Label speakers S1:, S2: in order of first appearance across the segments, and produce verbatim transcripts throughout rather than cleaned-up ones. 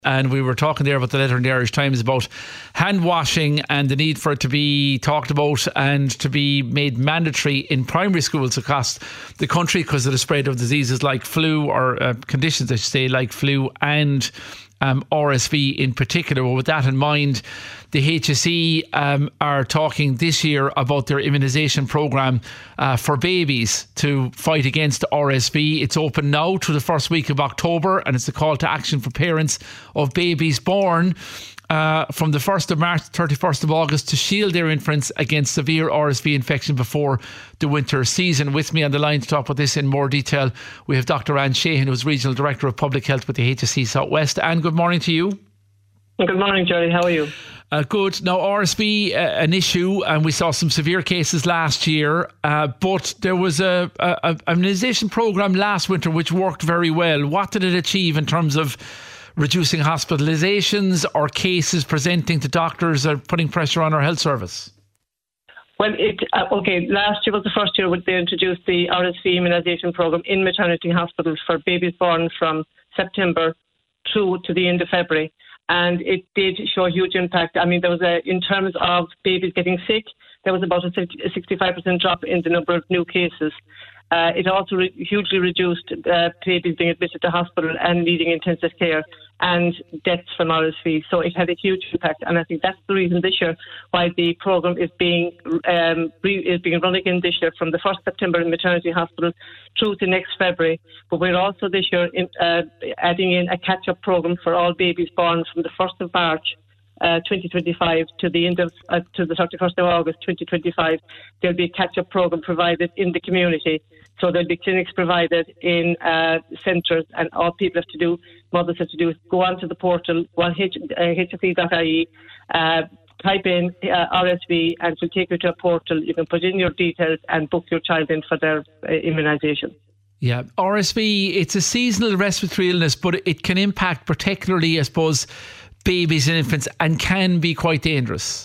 S1: And we were talking there about the letter in the Irish Times about hand washing and the need for it to be talked about and to be made mandatory in primary schools across the country because of the spread of diseases like flu or uh, conditions, I should say, like flu and um, R S V in particular. Well, with that in mind, the H S E um, are talking this year about their immunisation programme uh, for babies to fight against R S V. It's open now to the first week of October, and it's a call to action for parents of babies born uh, from the first of March to thirty-first of August to shield their infants against severe R S V infection before the winter season. With me on the line to talk about this in more detail, we have Doctor Anne Sheehan, who's Regional Director of Public Health with the H S E South West. Anne, good morning to you.
S2: Good morning, Jerry. How are you?
S1: Uh, good. Now, R S V, uh, an issue, and we saw some severe cases last year, uh, but there was a, a, a immunisation programme last winter which worked very well. What did it achieve in terms of reducing hospitalisations or cases presenting to doctors or putting pressure on our health service?
S2: Well, it, uh, okay, last year was the first year when they introduced the R S V immunisation programme in maternity hospitals for babies born from September through to the end of February. And it did show a huge impact. I mean, there was a, in terms of babies getting sick, there was about a sixty-five percent drop in the number of new cases. Uh, it also re- hugely reduced uh, babies being admitted to hospital and needing intensive care and deaths from R S V. So it had a huge impact, and I think that's the reason this year why the programme is being um, re- is being run again this year from the first of September in maternity hospital through to next February. But we're also this year in, uh, adding in a catch-up programme for all babies born from the first of March Uh, twenty twenty-five to the end of uh, to the thirty-first of August twenty twenty-five. There'll be a catch-up programme provided in the community. So there'll be clinics provided in uh, centres, and all people have to do, mothers have to do, is go onto the portal, go on H S E dot I E, uh, type in uh, R S V, and it will take you to a portal. You can put in your details and book your child in for their uh, immunisation.
S1: Yeah, R S V, it's a seasonal respiratory illness, but it can impact particularly, I suppose, babies and infants, and can be quite dangerous.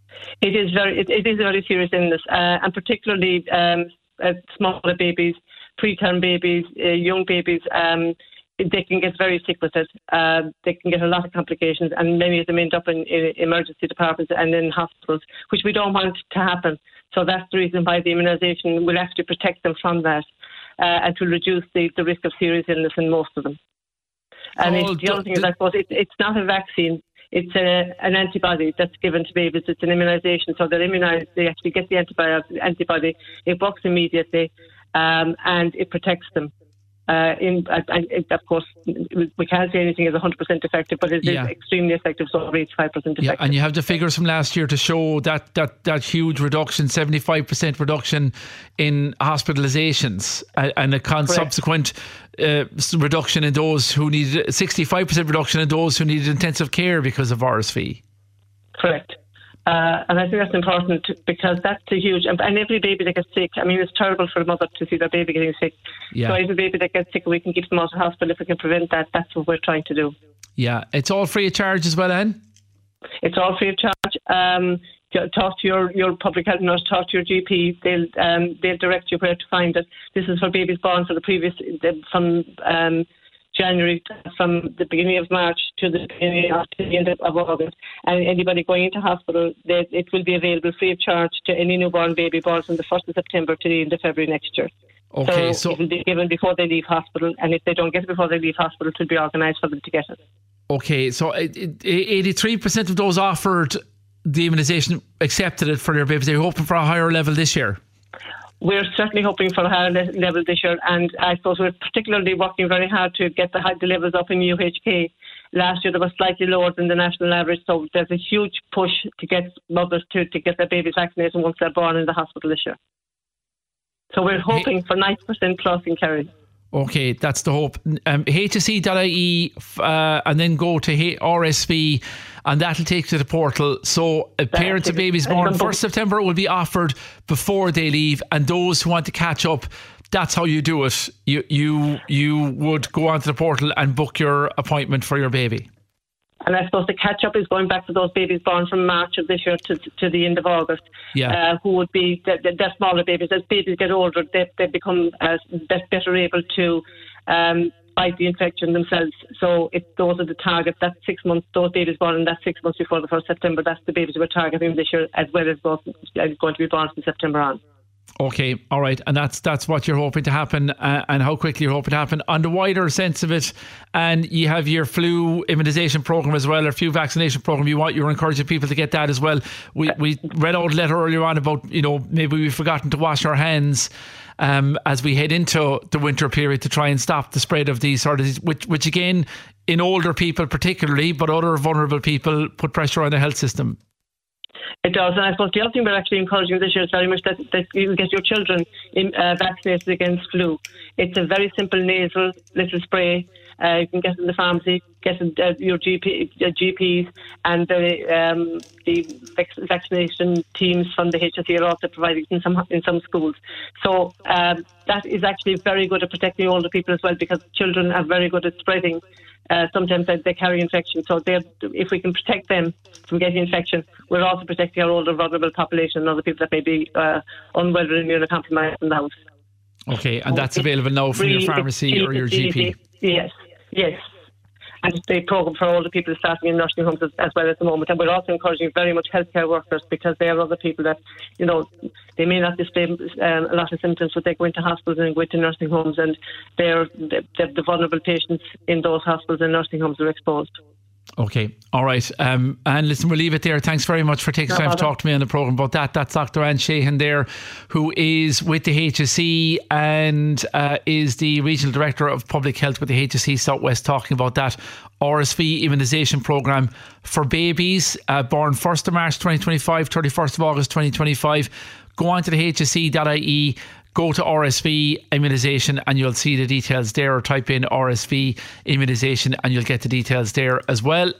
S2: It is very, it, it is a very serious illness, uh, and particularly um, uh, smaller babies, preterm babies, uh, young babies. Um, they can get very sick with it. Uh, they can get a lot of complications, and many of them end up in, in emergency departments and in hospitals, which we don't want to happen. So that's the reason why the immunisation will actually protect them from that, uh, and to reduce the, the risk of serious illness in most of them. And
S1: oh,
S2: it, the other thing is, I suppose, it, it's not a vaccine. It's a, an antibody that's given to babies. It's an immunisation. So they're immunised. They actually get the antibody. antibody. It works immediately, um, and it protects them. Uh, in, and it, of course, we can't say anything is one hundred percent effective, but it
S1: yeah.
S2: is extremely effective, so over eighty-five percent effective.
S1: Yeah, and you have the figures from last year to show that that, that huge reduction, seventy-five percent reduction in hospitalisations, and a con- subsequent uh, reduction in those who needed, sixty-five percent reduction in those who needed intensive care because of R S V.
S2: Correct. Uh, and I think that's important because that's a huge, and every baby that gets sick, I mean, it's terrible for a mother to see their baby getting sick.
S1: Yeah.
S2: So every baby that gets sick, we can keep them out of hospital if we can prevent that. That's what we're trying to do.
S1: Yeah, it's all free of charge as well, Anne?
S2: It's all free of charge. Um, talk to your, your public health nurse, talk to your G P. They'll um, they'll direct you where to find it. This is for babies born for the previous, from um, January, from the beginning of March to the beginning of to the end of August. And anybody going into hospital, they, it will be available free of charge to any newborn baby born from the first of September to the end of February next year.
S1: Okay,
S2: so,
S1: so
S2: it will be given before they leave hospital, and if they don't get it before they leave hospital, it will be organised for them to get it.
S1: Okay, so eighty-three percent of those offered the immunisation accepted it for their babies. They're hoping for a higher level this year.
S2: We're certainly hoping for a higher le- level this year, and I suppose we're particularly working very hard to get the, high, the levels up in U H K. Last year they were slightly lower than the national average, so there's a huge push to get mothers to, to get their babies vaccinated once they're born in the hospital this year. So we're hoping hey. for ninety percent plus in Kerry.
S1: Okay, that's the hope. Um, H S E dot I E uh, and then go to R S V, and that'll take you to the portal. So uh, parents of babies born first of September will be offered before they leave, and those who want to catch up, that's how you do it. You you you would go onto the portal and book your appointment for your baby.
S2: And I suppose the catch-up is going back to those babies born from March of this year to to the end of August,
S1: yeah.
S2: uh, who would be, the, the, the smaller babies. As babies get older, they, they become uh, better able to um, fight the infection themselves. So it, those are the targets. That's six months. Those babies born in that six months before the first September. That's the babies we're targeting this year, as well as those going to be born from September on.
S1: Okay, all right, and that's that's what you're hoping to happen, uh, and how quickly you're hoping to happen. On the wider sense of it, and you have your flu immunisation program as well, or flu vaccination program. You want you're encouraging people to get that as well. We we read out a letter earlier on about, you know, maybe we've forgotten to wash our hands um, as we head into the winter period to try and stop the spread of these sort of diseases, which which again in older people particularly, but other vulnerable people, put pressure on the health system.
S2: It does, and I suppose the other thing we're actually encouraging this year is very much that, that you get your children in, uh, vaccinated against flu. It's a very simple nasal little spray. Uh, you can get it in the pharmacy, get it uh, your G P, uh, G Ps, and the um, the vac- vaccination teams from the H S E are also providing in some in some schools. So um, that is actually very good at protecting older people as well, because children are very good at spreading. Uh, sometimes they, they carry infection, so if we can protect them from getting infection, we're also protecting our older vulnerable population and other people that may be uh, unwell or immunocompromised in the house.
S1: Okay, and that's available now from
S2: really,
S1: your pharmacy or your G P?
S2: Yes, yes. And the programme for older people is starting in nursing homes as, as well at the moment. And we're also encouraging very much healthcare workers, because they are other people that, you know, they may not display um, a lot of symptoms, but they go into hospitals and go into nursing homes, and they're, the, the vulnerable patients in those hospitals and nursing homes are exposed.
S1: Okay, all right. Um, and listen, we'll leave it there. Thanks very much for taking no time bother. to talk to me on the programme about that. That's Doctor Anne Sheehan there, who is with the H S E and uh, is the Regional Director of Public Health with the H S E Southwest, talking about that R S V immunisation programme for babies uh, born first of March twenty twenty-five, thirty-first of August twenty twenty-five. Go on to the H S E dot I E, go to R S V immunisation, and you'll see the details there, or type in R S V immunisation and you'll get the details there as well.